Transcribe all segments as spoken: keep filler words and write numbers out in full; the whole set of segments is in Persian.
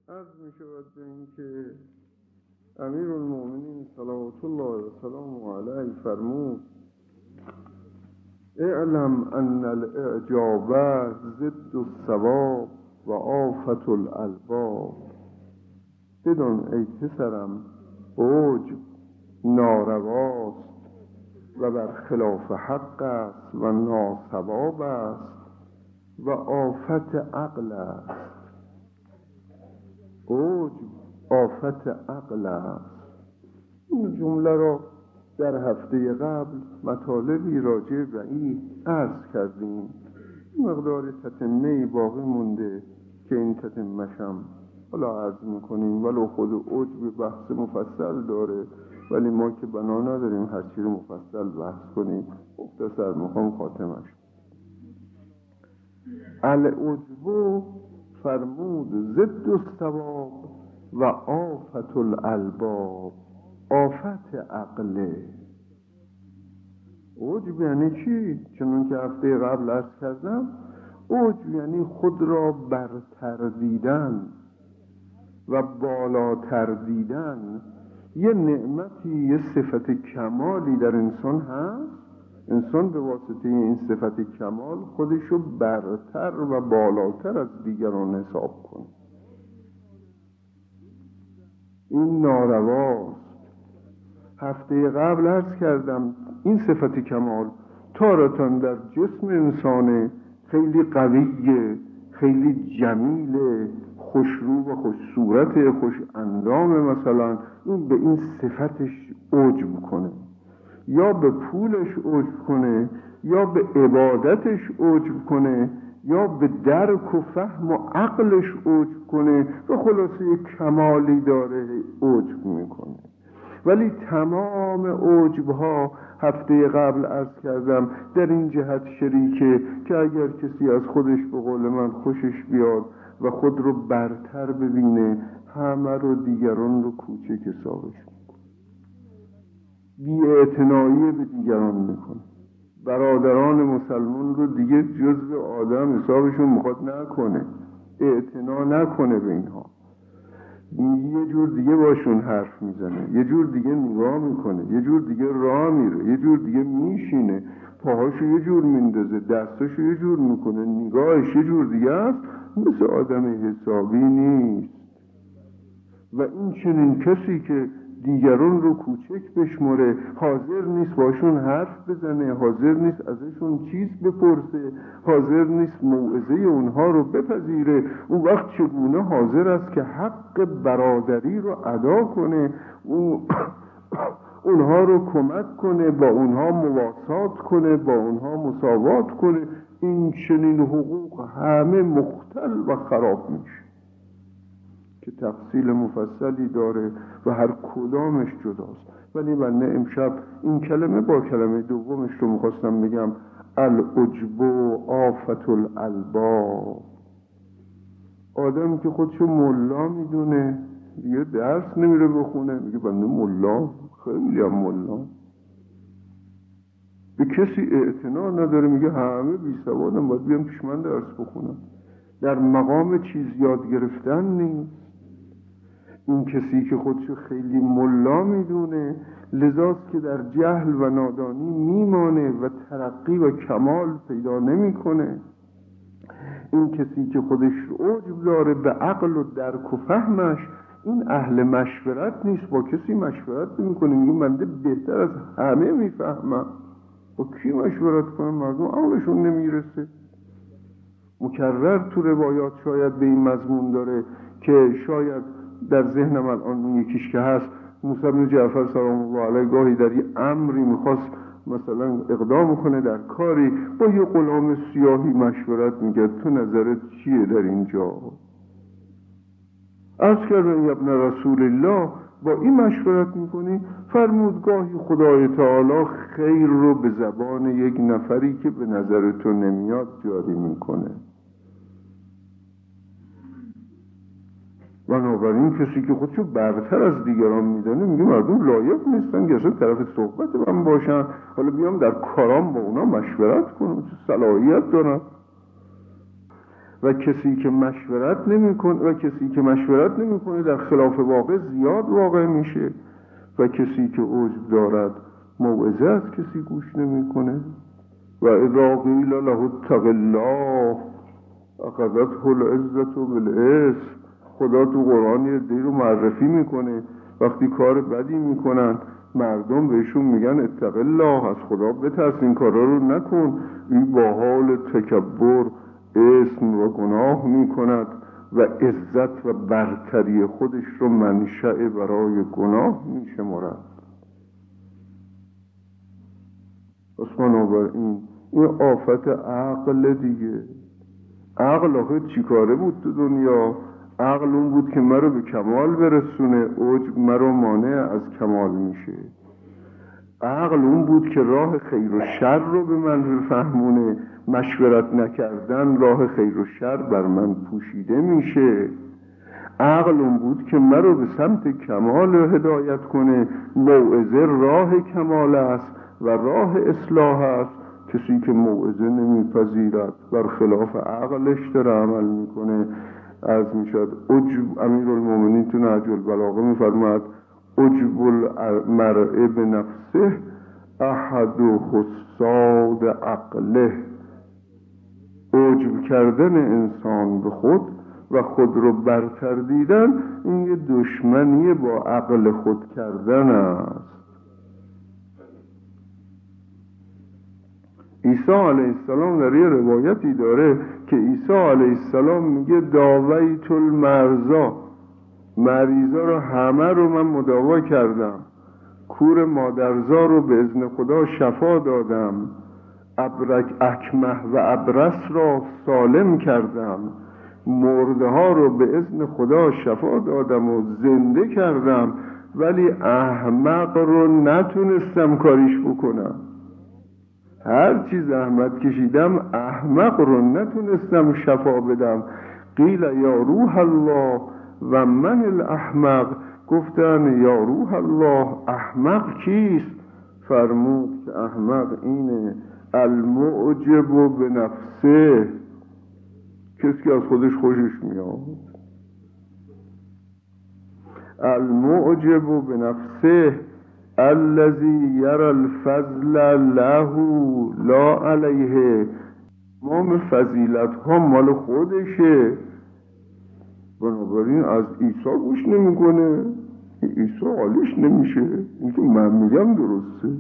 عرض می شود به این که امیر المؤمنین صلوات الله و سلام علیه فرمود: اعلم ان الاعجاب ضد الثواب و آفت الالباب. بدون ای پسرم عجب نارواست و بر خلاف حق است و ناصواب است و آفت عقل است. عجب آفت عقل است. این جمله را در هفته قبل مطالبی راجع به این عرض کردیم. مقدار تتمه باقی مونده که این تتمه‌شم حالا عرض میکنیم، ولو خود عجب بحث مفصل داره، ولی ما که بنا نداریم هر چی رو مفصل بحث کنیم، مختصر میخوام خاتمش. العجب فرمود ضد الثواب و آفت الالباب. آفت عقله. عجب یعنی چی؟ چون که هفته قبل عرض کردم، عجب یعنی خود را برتر دیدن و بالاتر دیدن. یه نعمتی، یه صفت کمالی در انسان هست، انسان به واسطه این صفت کمال خودشو برتر و بالاتر از دیگران حساب کنه. این نارواست. هفته قبل عرض کردم این صفت کمال تارتان در جسم انسانه خیلی قویه، خیلی جمیله، خوشرو و خوش صورت، خوش اندام، مثلا این به این صفتش عجب کنه، یا به پولش عجب کنه، یا به عبادتش عجب کنه، یا به درک و فهم و عقلش عجب کنه و خلاصه یک کمالی داره عجب میکنه. ولی تمام عجبها هفته قبل عرض کردم در این جهت شریکه که اگر کسی از خودش به قول من خوشش بیاد و خود رو برتر ببینه، همه رو دیگران رو کوچک حسابش میکنه، بی‌اعتنایی به دیگران میکنه. برادران مسلمان رو دیگه جزو آدم حسابشون میخواد نکنه، اعتنا نکنه به اینها. یه جور دیگه باشون حرف میزنه، یه جور دیگه نگاه میکنه، یه جور دیگه راه میره، یه جور دیگه میشینه، پاهاشو یه جور میندازه، دستاشو یه جور میکنه، نگاهش یه جور دیگه است، مثل آدم حسابی نیست. و این چنین کسی که دیگران رو کوچک بشمره، حاضر نیست باشون حرف بزنه، حاضر نیست ازشون چیز بپرسه، حاضر نیست موعظه اونها رو بپذیره، اون وقت چگونه حاضر است که حق برادری رو ادا کنه، اون اونها رو کمک کنه، با اونها مواسات کنه، با اونها مساوات کنه؟ این چنین حقوق همه مختل و خراب میشه که تفصیل مفصلی داره و هر کدامش جداست. ولی بنده امشب این کلمه با کلمه دومش رو میخواستم بگم: العجب آفت الالباب. آدمی که خودشو ملا میدونه، یه درس نمیره بخونه، میگه بنده ملا، خیلی هم ملا. به کسی اعتنا نداره، میگه همه بی سوادم، باید بیام پیش من درس بخونم. در مقام چیز یاد گرفتن نیست. این کسی که خودشو خیلی ملا میدونه، لذاست که در جهل و نادانی میمانه و ترقی و کمال پیدا نمیکنه. این کسی که خودش عجب داره به عقل و درک و فهمش، این اهل مشورت نیست، با کسی مشورت نمیکنه، میگه بنده بهتر از همه میفهمم. با کی مشورت کنم؟ مردم عقلشون نمیرسه. مکرر تو روایات شاید به این مضمون داره که شاید در ذهنم الان این یکیش که هست، موسی بن جعفر سلام الله علیه گاهی در یه امری میخواست مثلا اقدام کنه در کاری، با یه غلام سیاهی مشورت میگه تو نظرت چیه در اینجا؟ عرض کردن یا ابن رسول الله با این مشورت میکنی؟ فرمود گاهی خدای تعالی خیر رو به زبان یک نفری که به نظر تو نمیاد جاری میکنه. بنابراین کسی که خودشو برتر از دیگران میدانه، میگه مردم لایق نیستن که اصلا طرف صحبت من باشن، حالا بیام در کارام با اونا مشورت کنم، چه صلاحیت دارن؟ و کسی که مشورت نمیکنه و کسی که مشورت نمیکنه در خلاف واقع زیاد واقع میشه و کسی که عجب دارد موعظه از کسی گوش نمیکنه. و اذا قیل له اتق الله اخذته العزة بالاسم. خدا تو قرآن یه دی رو معرفی میکنه وقتی کار بدی میکنن مردم بهشون میگن اتق الله، از خدا بترس، این کارا رو نکن. این با حال تکبر اسم و گناه میکند و عزت و برتری خودش رو منشأ برای گناه میشمارد. پس بنابراین این آفت عقل دیگه. عقل آخه چی کاره بود تو دنیا؟ عقل اون بود که مرا به کمال برسونه، عجب مرا مانع از کمال میشه. عقل اون بود که راه خیر و شر رو به من بفهمونه، مشورت نکردن راه خیر و شر بر من پوشیده میشه. عقل اون بود که مرا به سمت کمال هدایت کنه، موعظه راه کمال است و راه اصلاح است. کسی که موعظه نمیپذیرد بر خلاف عقلش داره عمل میکنه. از میشد عجب، امیرالمومنین تو نهج البلاغه میفرماد عجب المرء بنفسه احد حساد عقله. عجب کردن انسان به خود و خود رو برتر دیدن این یه دشمنی با عقل خود کردن است. عیسی علیه السلام در یه روایتی داره که عیسی علیه السلام میگه داویت المرضا، مریضا رو همه رو من مداوا کردم، کور مادرزا رو به اذن خدا شفا دادم، ابرک اکمه و ابرس را سالم کردم، مرده ها رو به اذن خدا شفا دادم و زنده کردم، ولی احمق رو نتونستم کاریش بکنم. هر چی زحمت کشیدم احمق رو نتونستم شفا بدم. قیل یا روح الله و من الاحمق. گفتن یا روح الله احمق کیست؟ فرمود که احمق اینه المعجب به نفسه، کسی که از خودش خوشش میاد. المعجب به نفسه الذی یرى الفضل له لا علیه. تمام فضیلت ها مال خودشه، بنابراین از عیسی گوش نمیکنه. عیسی حالش نمیشه، این که من میگم درسته.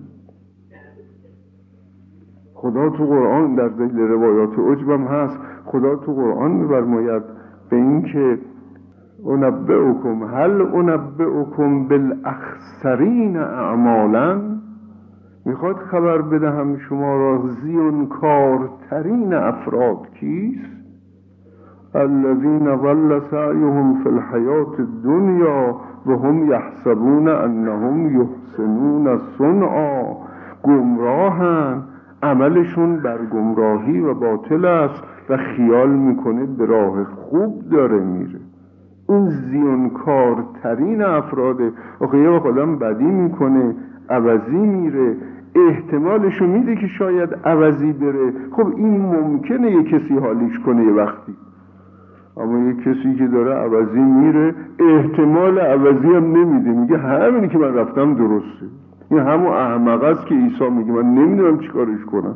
خدا تو قرآن در ذیل روایات عجبم هست، خدا تو قرآن می‌فرماید به این که انبئکم هل انبئکم بالاخسرین اعمالا، میخواد خبر بدهم شما را زیانکارترین افراد کیست؟ الذین ضل سعیهم فی الحیات الدنیا و هم یحسبون انهم یحسنون صنعا. گمراهن، عملشون بر گمراهی و باطل است و خیال میکنه به راه خوب داره میره. این زیانکارترین افراده. آخه یه وقت آدم بدی میکنه عوضی میره، احتمالشو میده که شاید عوضی بره. خب این ممکنه یه کسی حالیش کنه یه وقتی، اما یه کسی که داره عوضی میره احتمال عوضی هم نمیده، میگه همینی که من رفتم درسته. این همون احمق است که عیسی میگه من نمیدونم چی کارش کنم.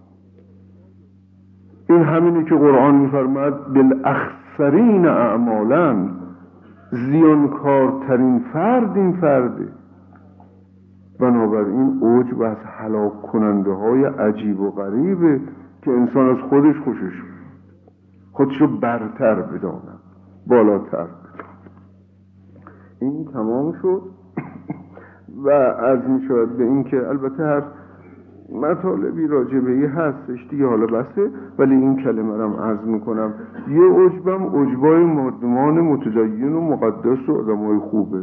این همینی که قرآن میفرماد بالاخسرین اعمالا، زیانکارترین فرد این فرده. بنابراین عجب از هلاک کننده های عجیب و غریبه که انسان از خودش خوشش خودشو برتر بداند، بالاتر بداند. این تمام شد و عرض می شود به این که البته هر مطالبی راجبه‌ای هستش دیگه، حالا بسه، ولی این کلمه رم عرض میکنم. یه عجبم عجبای مردمان متدین و مقدس و آدمای خوبه،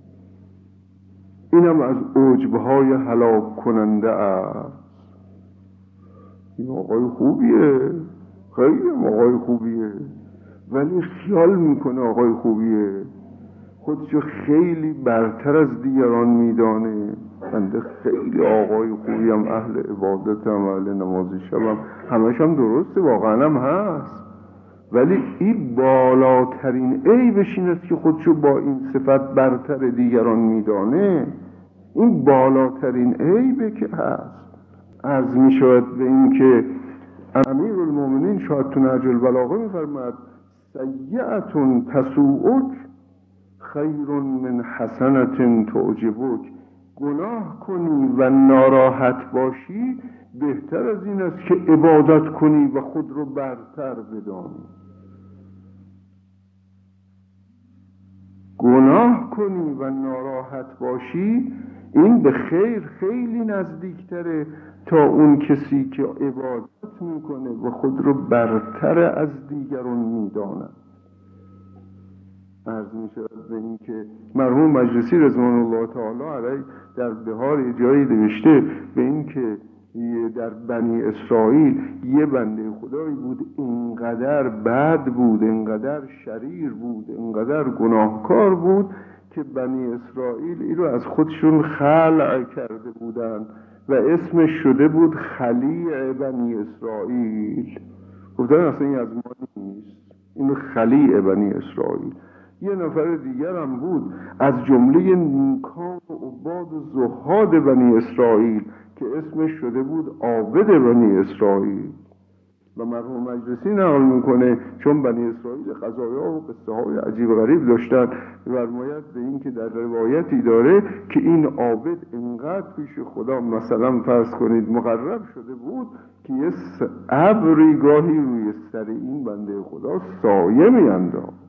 اینم از عجبهای هلاک کننده است. این آقای خوبیه، خیلی آقای خوبیه، ولی خیال میکنه آقای خوبیه، خودشو خیلی برتر از دیگران میدانه. بنده خیلی آقای خوبیم، اهل عبادتم، اهل نماز شبم، همش هم درسته، واقعا هم هست، ولی این بالاترین عیبش این است که خودشو با این صفت برتر دیگران میدانه. این بالاترین عیبه که هست. عرض می شود به این که امیر المومنین شاید تو نهج البلاغه می فرماید سیئتون تسوءک خیر من حسنة تعجبک. گناه کنی و ناراحت باشی بهتر از این است که عبادت کنی و خود رو برتر بدانی. گناه کنی و ناراحت باشی این به خیر خیلی نزدیکتره تا اون کسی که عبادت میکنه و خود رو برتر از دیگران میداند. عرض می شود به این که مرحوم مجلسی رضوان الله تعالی علیه در بهار جایی نوشته به این که در بنی اسرائیل یه بنده خدایی بود اینقدر بد بود، اینقدر شریر بود، اینقدر گناهکار بود که بنی اسرائیل این رو از خودشون خلع کرده بودن و اسمش شده بود خلیع بنی اسرائیل. گفتن اصلا این از ما نیست، این خلیع بنی اسرائیل. یه نفر دیگر هم بود از جمله نیکان و عباد و زهاد بنی اسرائیل که اسمش شده بود عابد بنی اسرائیل. و مرحوم مجلسی نقل میکنه چون بنی اسرائیل قضایا و قصه های عجیب و غریب داشتن، فرماید به این که در روایتی داره که این عابد انقدر پیش خدا مثلا فرض کنید مقرب شده بود که یه ابری گاهی روی سر این بنده خدا سایه میانداخت.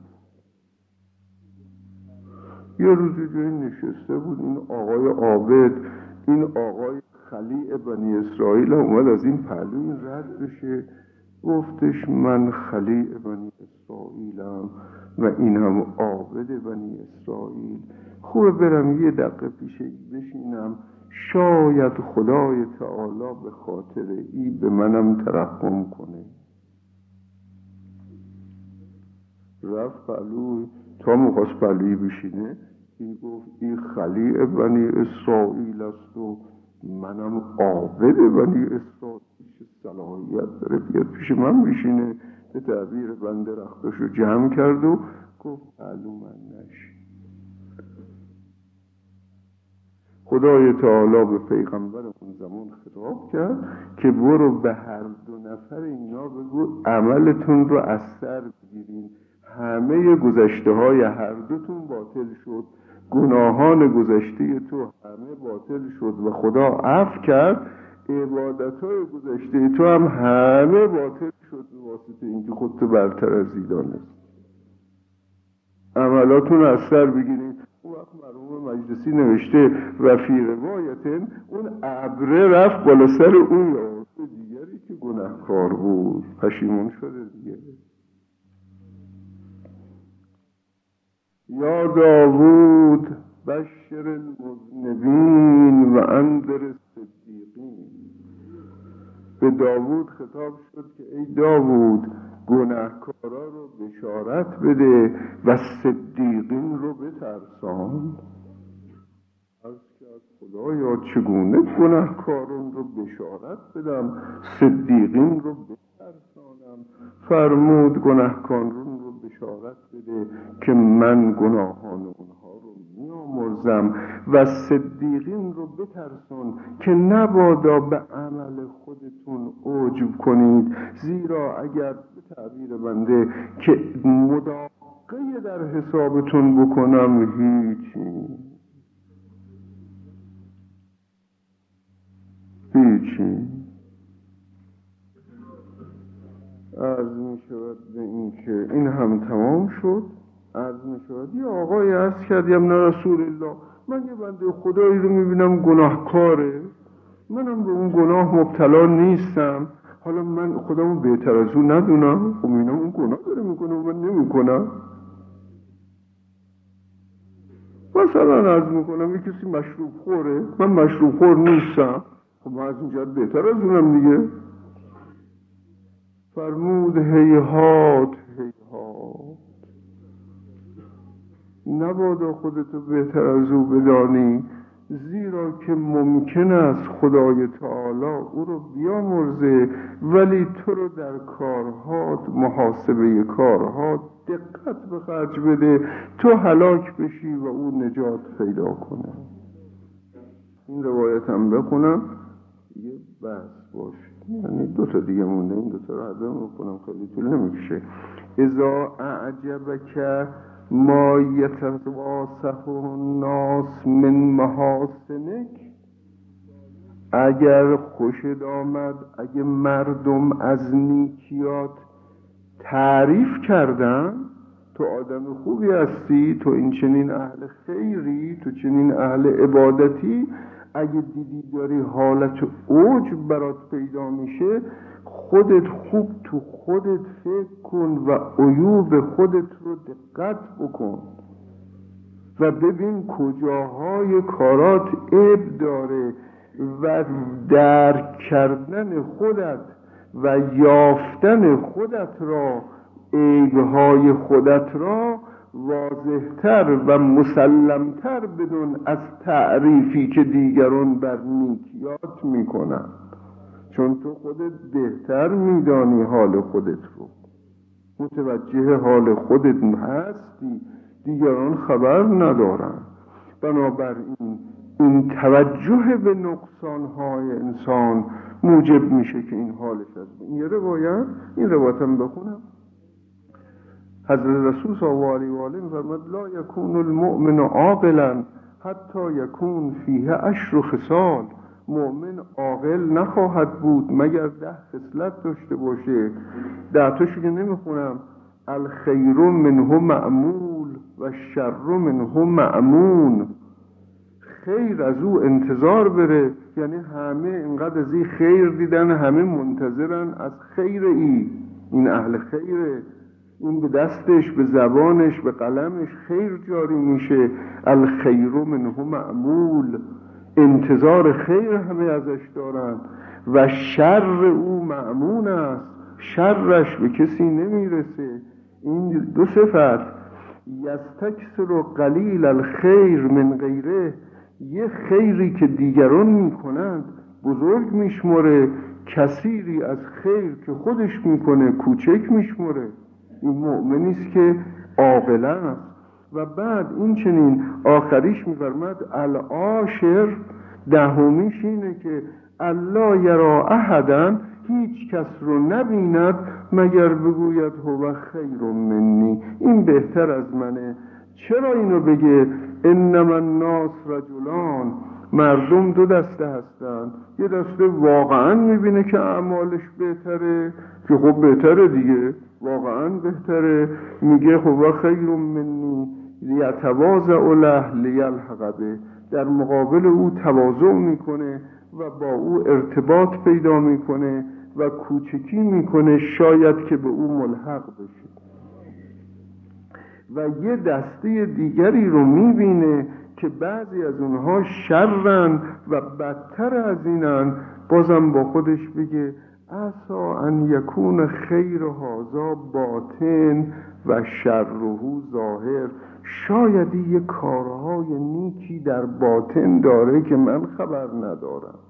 یه روزی جایی نشسته بود این آقای عابد، این آقای خلیع بنی اسرائیل اومد از این پهلو این رد بشه، گفتش من خلیع بنی اسرائیلم و این هم عابد بنی اسرائیل، خوبه برم یه دقیقه پیش بشینم شاید خدای تعالی به خاطر ای به منم ترحم کنه. رفت پهلو تا مخواست پهلوی بشینه این گفت این خلیع بنی اسرائیل است و منم عابد بنی اسرائیل، چه صلاحیت داره بیاد پیش من بشینه. به تعبیر بنده رختاشو جمع کرد و گفت پهلو من نشین. خدای تعالی به پیغمبر اون زمان خطاب کرد که برو به هر دو نفر اینا بگو عملتون رو از سر بگیرین، همه گذشته های هر دوتون باطل شد، گناهان گذشته تو همه باطل شد و خدا عفو کرد، عبادت های گذشته تو هم همه باطل شد به واسطه اینکه خودتو برتر از دیدانست. عملاتون از سر بگیرین. اون وقت مرحوم مجلسی نوشته و فی روایتن اون ابره رفت بالا سر اون یارو دیگری که گناهکار بود، پشیمون شده دیگه. یا داوود بشر المذنبین و انذر الصدیقین. به داوود خطاب شد که ای داوود گناهکارا رو بشارت بده و صدیقین رو بترسان. از که از خدایا چگونه گناهکاران رو بشارت بدم صدیقین رو بترسانم؟ فرمود گناهکاران رو بشارت بده که من گناهان اونها رو میامرزم و صدیقین رو بترسان که نبادا به عمل خودتون عجب کنید، زیرا اگر به تعبیر بنده که مداقه در حسابتون بکنم هیچی هیچی. عرض می شود به این که این هم تمام شد. عرض می شود یه آقای عرض کردیم نه رسول الله من یه بنده خدایی رو می بینم گناهکاره، منم به اون گناه مبتلا نیستم، حالا من خودمو بهتر از اون ندونم؟ خب می بینم اون گناه داره میکنه و من نمی کنم. مثلا عرض می کنم یه کسی مشروب خوره، من مشروب خور نیستم، خب من از این جهت بهتر از اونم دیگه. فرمود هیهات هیهات، نبادا خودتو بهتر از او بدانی، زیرا که ممکن است خدای تعالی او رو بیامرزه، ولی تو رو در کارهات، محاسبه کارهات دقت به خرج بده، تو هلاک بشی و او نجات پیدا کنه. این روایت هم بخونم یه بحث باشه، یعنی دو تا دیگه مونده، این دو تا رو حضر میکنم، خیلی طول نمیکشه. اذا اعجبک ما یتواصف الناس من محاسنک، اگر خوشت آمد، اگه مردم از نیکیات تعریف کردن، تو آدم خوبی هستی، تو این چنین اهل خیری، تو چنین اهل عبادتی، اگه دیدی داری حالت اوج برات پیدا میشه، خودت خوب تو خودت فکر کن و عیوب خودت رو دقت بکن و ببین کجاهای کارات عیب داره و درک کردن خودت و یافتن خودت را، عیبهای خودت را واضحتر و مسلمتر بدون از تعریفی که دیگران بر نیکیات میکنن، چون تو خودت بهتر میدانی حال خودت رو، متوجه حال خودت هستی، دیگران خبر ندارن. بنابراین این توجه به نقصانهای انسان موجب میشه که این حالش از این یه روایت، این روایت هم بخونم. حضرت رسول صلی الله علیه و آله فرمود لا یکون المؤمن عاقلا حتی یکون فیه عشر خصال، مؤمن عاقل نخواهد بود مگر ده خصلت داشته باشه. ده تاشو که نمیخونم، الخیر منه معمول و الشر منه مأمون، خیر از او انتظار بره، یعنی همه اینقدر از این خیر دیدن، همه منتظرن از خیر ای، این اهل خیره، این به دستش، به زبانش، به قلمش خیر جاری میشه. الخیر منه معمول، انتظار خیر همه ازش دارن. و شر او مأمون است، شرش به کسی نمیرسه. این دو صفت، یستکثر قلیل الخیر من غیره، یه خیری که دیگران میکنند بزرگ میشمره، کثیری از خیر که خودش میکنه کوچک میشمره. این مؤمنیست که عاقل است. و بعد این چنین آخریش میفرماد العاشر، دهمیش اینه که الله یرا احدا، هیچ کس رو نبیند مگر بگوید هو خیر منی، این بهتر از منه. چرا اینو بگه؟ انما الناس رجلان، مردم دو دسته هستن، یه دسته واقعا میبینه که اعمالش بهتره، که خب بهتره دیگه، واقعا بهتره، میگه خب خیر منی لیتواضع له لیلحق به، در مقابل او تواضع میکنه و با او ارتباط پیدا میکنه و کوچکی میکنه شاید که به او ملحق بشه. و یه دسته دیگری رو میبینه که بعضی از اونها شرن و بدتر از اینن، بازم با خودش بگه عسا ان یکون خیر هذا باطن و شره ظاهر، شاید یه کارهای نیکی در باطن داره که من خبر ندارم.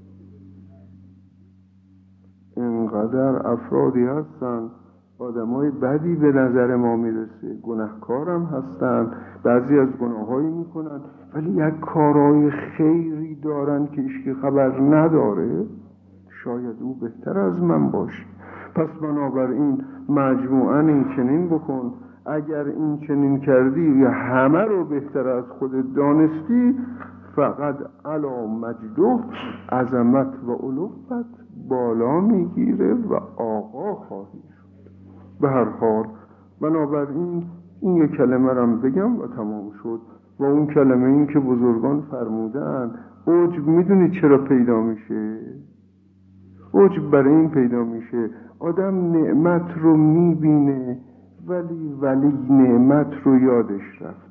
اینقدر افرادی هستن، آدمای بدی به نظر ما میرسه، گناهکارم هستن، بعضی از گناهایی میکنن، ولی یک کارهای خیری دارن که هیچکی خبر نداره، شاید او بهتر از من باشه. پس بنابراین مجموعاً این چنین بکن، اگر این چنین کردی یا همه رو بهتر از خودت دانستی، فقط علا مجده، عظمت و علوت بالا میگیره و آقا خواهی شد. به هر حال بنابراین این یک کلمه رو بگم و تمام شد. و اون کلمه این که بزرگان فرمودن، عجب میدونی چرا پیدا میشه؟ عجب برای این پیدا میشه آدم نعمت رو میبینه ولی ولی نعمت رو یادش رفته،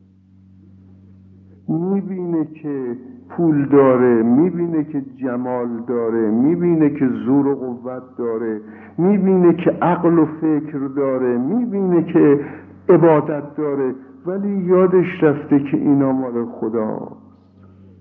میبینه که پول داره، میبینه که جمال داره، میبینه که زور و قوت داره، میبینه که عقل و فکر داره، میبینه که عبادت داره، ولی یادش رفته که اینا مال خداست.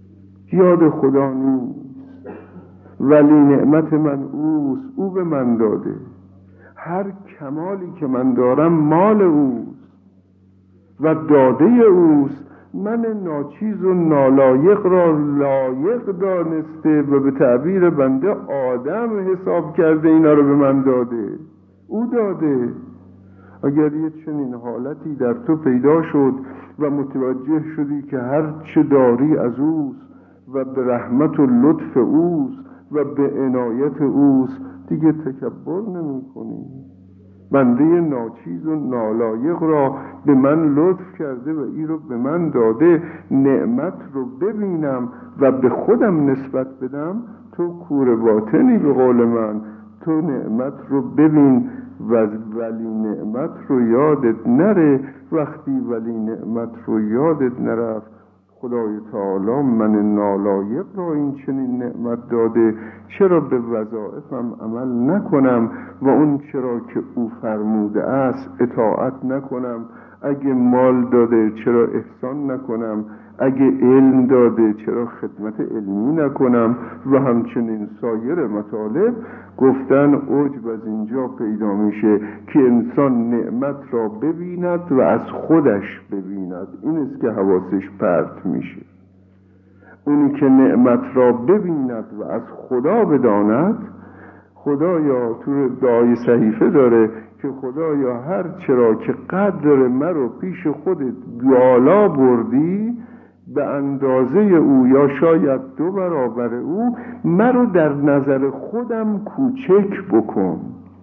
یاد خدا نیست، ولی نعمت من اوست، او به من داده. هر کمالی که من دارم مال اوست و داده اوست. من ناچیز و نالایق را لایق دانسته و به تعبیر بنده آدم حساب کرده، اینا رو به من داده، او داده. اگر یه چنین حالتی در تو پیدا شد و متوجه شدی که هر چه داری از اوست و به رحمت و لطف اوست و به عنایت اوست، دیگه تکبر نمی کنی. بنده ناچیز و نالایق را به من لطف کرده و این رو به من داده، نعمت رو ببینم و به خودم نسبت بدم. تو کور باطنی به قول من، تو نعمت رو ببین و ولی نعمت رو یادت نره. وقتی ولی نعمت رو یادت نرفت، خدای تعالی من نالایق را این چنین نعمت داده، چرا به وظایفم عمل نکنم و اون چرا که او فرموده است اطاعت نکنم؟ اگه مال داده چرا احسان نکنم؟ اگه علم داده چرا خدمت علمی نکنم؟ و همچنین سایر مطالب. گفتن عجب از اینجا پیدا میشه که انسان نعمت را ببیند و از خودش ببیند. این است که حواسش پرت میشه. اونی که نعمت را ببیند و از خدا بداند، خدایا تو دعای صحیفه داره که خدایا هر چرا که قدر مرا پیش خودت بالا بردی، به اندازه او یا شاید دو برابر او مرا در نظر خودم کوچک بکن.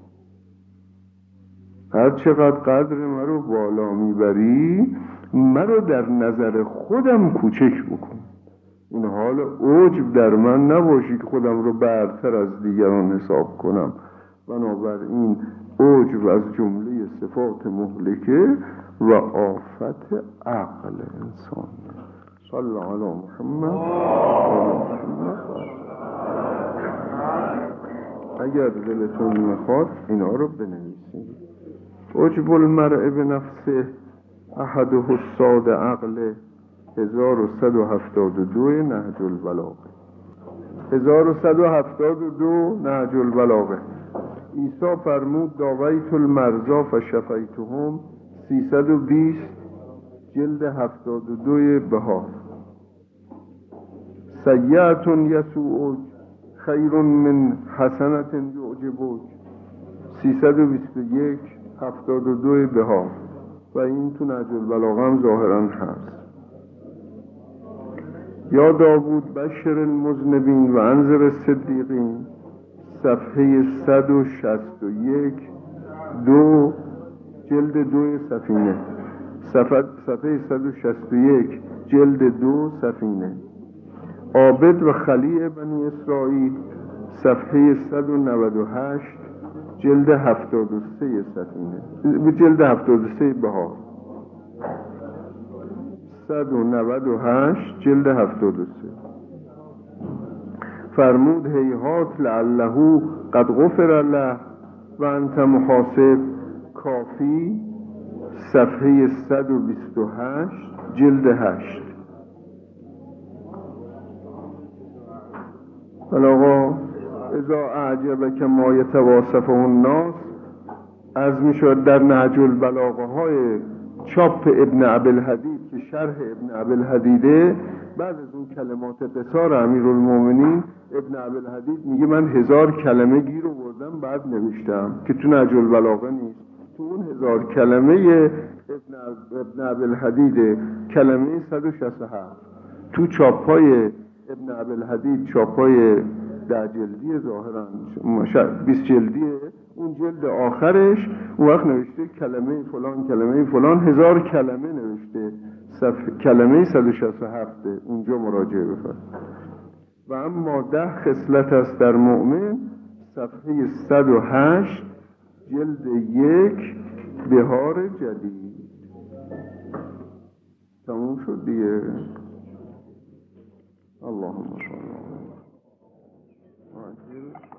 هر چقدر قدر مرا بالا میبری، مرا در نظر خودم کوچک بکن. این حال عجب در من نباشی که خودم رو برتر از دیگران حساب کنم. بنابراین عجب از جمله صفات مهلکه و آفت عقل انسان. صلی علی محمد. اگر دلتون میخواد اینا رو بنویسید. عجب المرء به نفسه احد حساد عقل، هزار و صد و هفتاد و دو نهج البلاغه. هزار و صد و هفتاد و دو نهج البلاغه. عیسی فرمود داویت المرضا فشفیتهم، سیصد و بیست جلد هفتاد و دو بهار. سیئة یسوءک خیر من حسنة یعجبک، سیصد و بیست و یک هفتاد و دو بهار. و این تو نهج البلاغه هم ظاهرا هست. یا داوود بشر المذنبین و انذر الصدیقین، صفحه صد و شصت و یک دو جلد دو سفینه. صفحه, صفحه صد و شصت و یک جلد دو سفینه. عابد و خلیع بنی اسرائیل، صفحه صد و نود و هشت جلد هفتاد و سه سفینه، جلد هفتاد و سه بهار. صد و نود و هشت جلد هفتاد و سه. فرمود هیهات لعله قد غفر له و انت محاسب، کافی، صفحه صد و بیست و هشت جلد هشت. بلاغا اذا اعجبک ما یتواصفه الناس، از میشود در نهج البلاغه های چاپ ابن ابوالحدید که شرح ابن ابوالحدیده، بعد از اون کلمات قصار امیرالمومنین ابن ابوالحدید میگه من هزار کلمه گیر آوردم بعد نوشتم که تو نهج البلاغه نیست. تو اون هزار کلمه ابن ابوالحدید کلمه صد و شصت و هفت تو چاپای ابن ابوالحدید، چاپای ده جلدی ظاهرا بیست جلدیه، اون جلد آخرش اون وقت نوشته کلمه فلان کلمه فلان، هزار کلمه نوشته، کلمه صد و شصت و هفت اونجا مراجعه بفرمایید. و اما ده خصلت است در مؤمن، صفحه صد و هشت جلد یک بهار جدید. تموم شد دیگه. اللهم صل علی محمد.